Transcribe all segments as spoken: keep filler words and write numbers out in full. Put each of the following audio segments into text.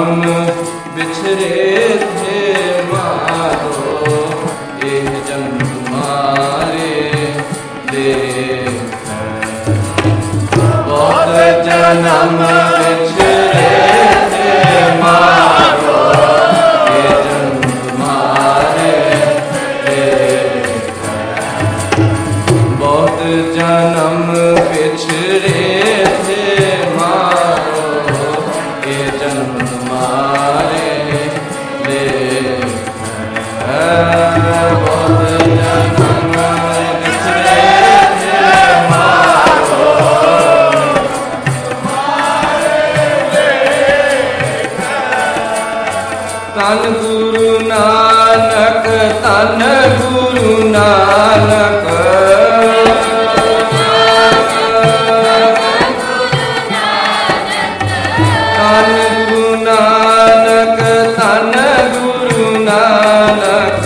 जन्म बिछड़े थे मारो, एक जन्म तुम्हारे देख। बहुत जन्म बिछड़े थे मारो, एक जन्म तुम्हारे देख। बहुत जन्म बिछड़े थे मारो, ये जन्म तुम्हारे देख। बहुत जन्म बिछड़े थे मारो, तन गुरु नानक, तन गुरु नानक, तन गुरु नानक, तन गुरु नानक,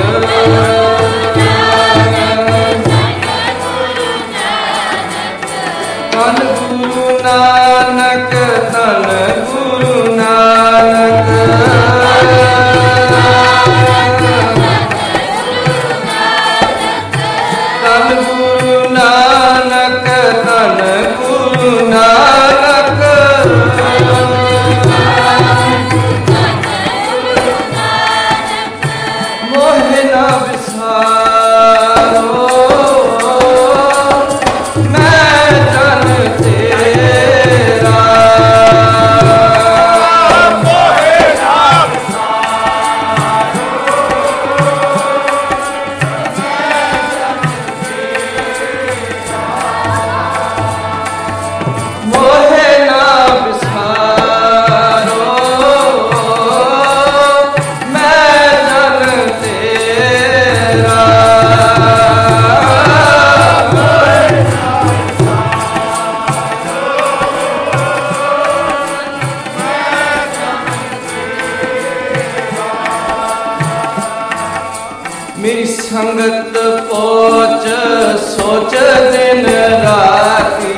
तन गुरु नानक, तन गुरु नानक, तन गुरु नानक, तन गुरु नानक। मोहे ना बिसारो मैं जन तेरा, मोहे ना मोहे ना बिसारो मैं जन तेरा। मेरी संगत पहुँच सोच दिन राती,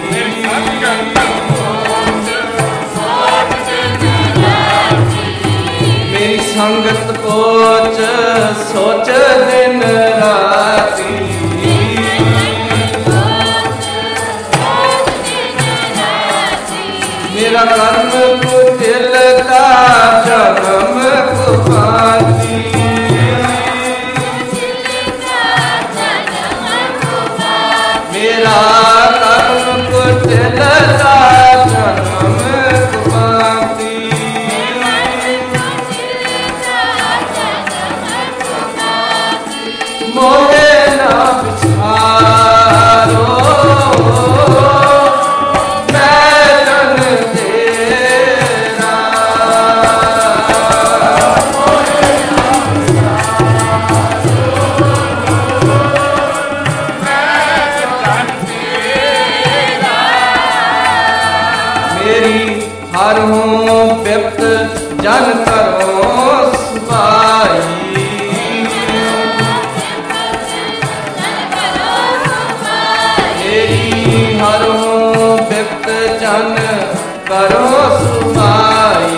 मेरी संगत पहुँच सोच दिन राती। मेरा कर्म कुटिल का जन्म कुपाती, मेरा कर्म कुटिल का जन्म कुपाती। मोहे ना बिसारो मैं जन तेरा, मेरी हर हूँ व्यक्त जन करो सुबाई, मेरी हर हूँ व्यक्त जन करो सुबाई।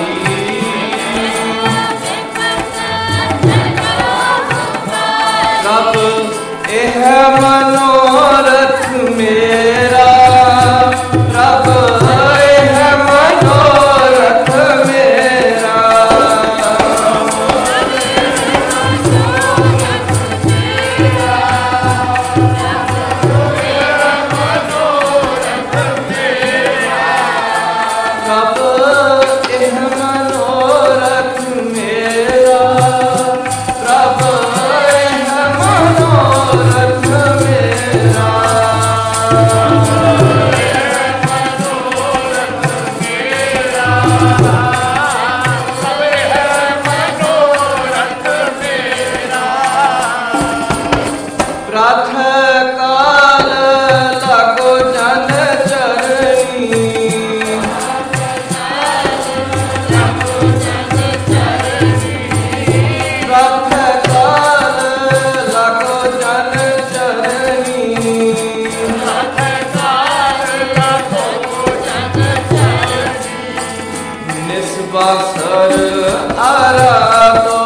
कब यह मनोरथ मेरा, प्रभ यह मनोरथ मेरा, प्रभ बासर आराधो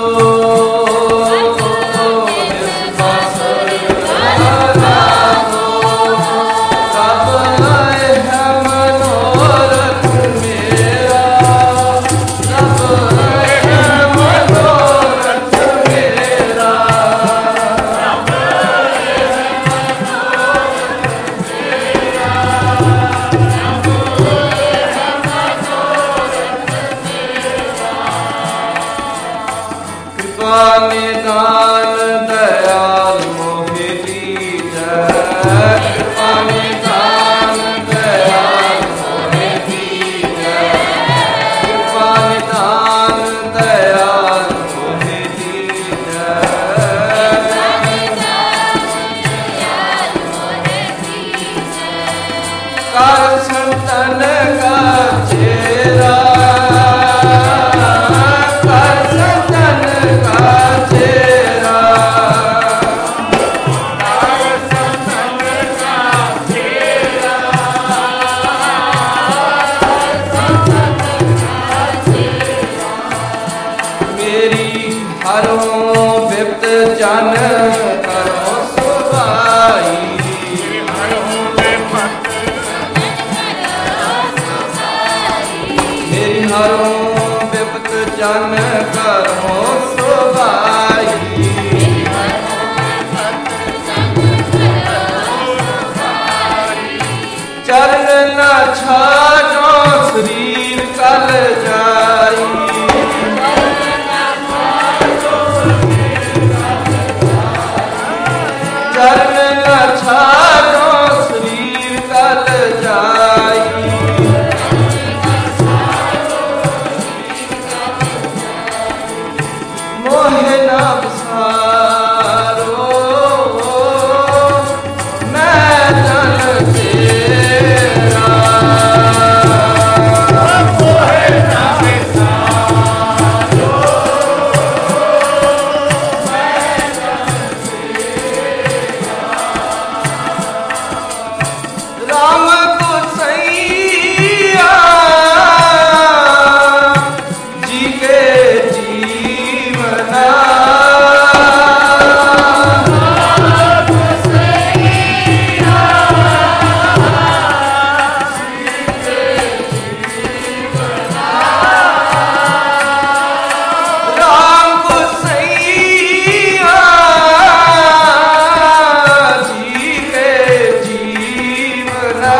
निदान दयाल मोहि दीजै कृपा निदान दयाल मोहि दीजै कृपा निदान दयाल मोहि दीजै कर संतन का चेरा जन करो सुभाई मेरी हरों विपत जन करो सुभाई चरण न छाड़ो शरीर कल जाई चरण न छाड़ो शरीर कल जाई मोहे न बसारो मैं जन तेरा मोहे न बसारो मैं जन राम को सैया जी के जीवना राम को सैया जी के जीवना राम को सैया जी के जीवना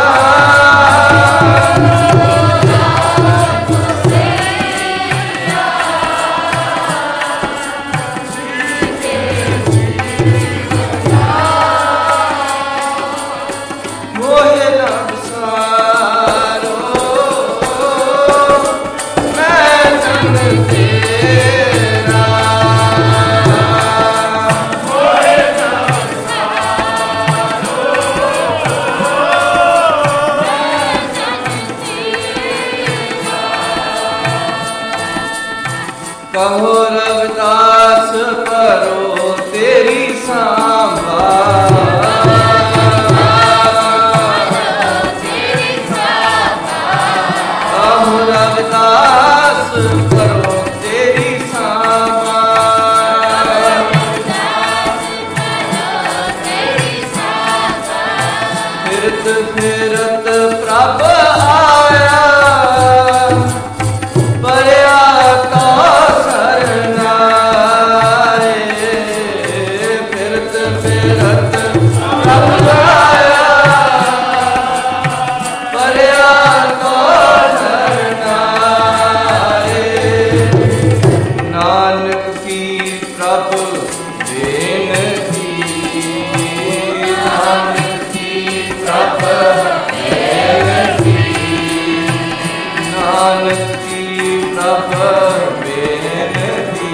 मोहे न बसारो मैं जन तेरा मोहे न बसारो मैं जन तेरा कहो रविदास करो तेरी सांभा रविदास करो तेरी सांभा फिरत फिरत प्रभ आया परया तो सरनाए फिरत फिरत प्रभ आया परया तो नानक की प्रभ बेनती नानक की प्रभ बेनती नानक की प्रभ बेनती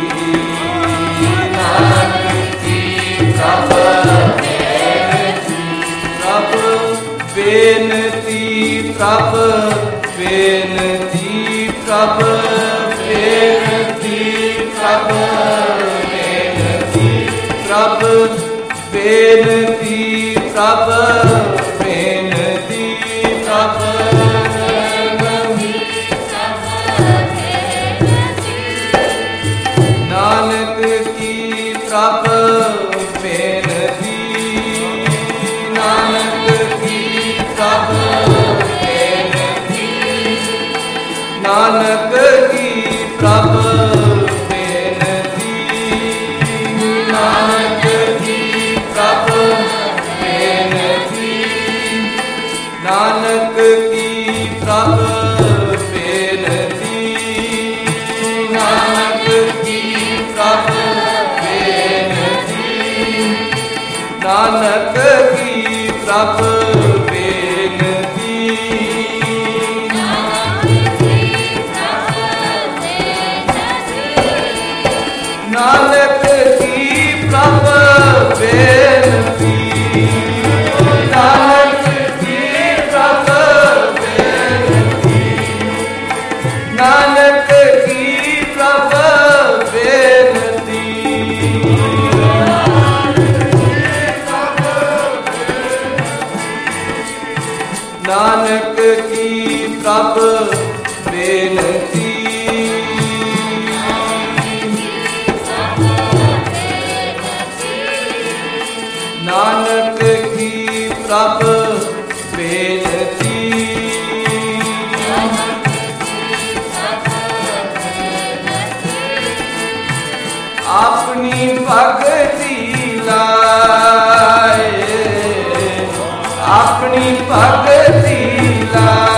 नानक की प्रभ बेनती प्रभ बेनती प्रभ बेनती प्रभ बेनती प्रभ बेनती प्रभ बेनती प्रभ बेनती प्रभ ਨਾਨਕ ਕੀ ਪ੍ਰਭ ਬੇਨਤੀ ਨਾਨਕ ਕੀ ਪ੍ਰਭ ਬੇਨਤੀ ਨਾਨਕ ਕੀ ਪ੍ਰਭ ਬੇਨਤੀ ਨਾਨਕ ਕੀ ਪ੍ਰਭ ਬੇਨਤੀ ਨਾਨਕ ਕੀ ਪ੍ਰਭ ਬੇਨਤੀ ਨਾਨਕ ਕੀ ਪ੍ਰਭ ਬੇਨਤੀ ਆਪਣੀ ਭਗਤੀ ਲਾਏ ਆਪਣੀ ਭਗਤੀ ਲਾਏ